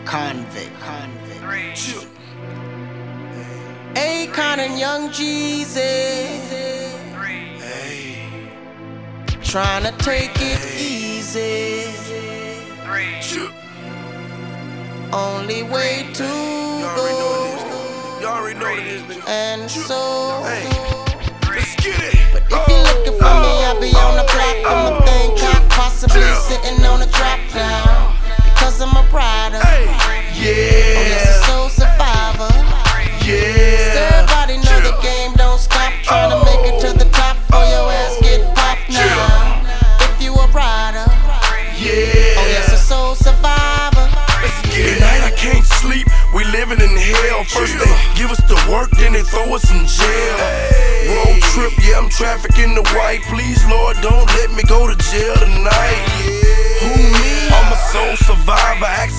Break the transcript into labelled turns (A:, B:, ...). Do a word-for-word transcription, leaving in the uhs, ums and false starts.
A: Convict. Convict. Akon and Young Jeezy. Hey. Trying to take it easy. Only way to go.
B: Y'all already know what it is, nigga.
A: And so,
B: hey, let's get it.
A: But if you're looking for me, I'll be on the block. I'm a thing cop, possibly sitting on a trap now. Because I'm a rider.
B: Hey,
A: Oh,
B: yeah.
A: yes, a soul survivor.
B: Yeah.
A: So everybody know the game don't stop. Trying to make it to the top before your ass get popped now. If you a rider.
B: Yeah.
A: Oh, yes, a soul survivor.
B: Let's get it. Tonight I can't sleep, we living in hell. First they give us the work, then they throw us in jail. Road trip, yeah, I'm trafficking the white. Please, Lord, don't let me go to jail tonight. Who me? I'm a soul survivor. Ask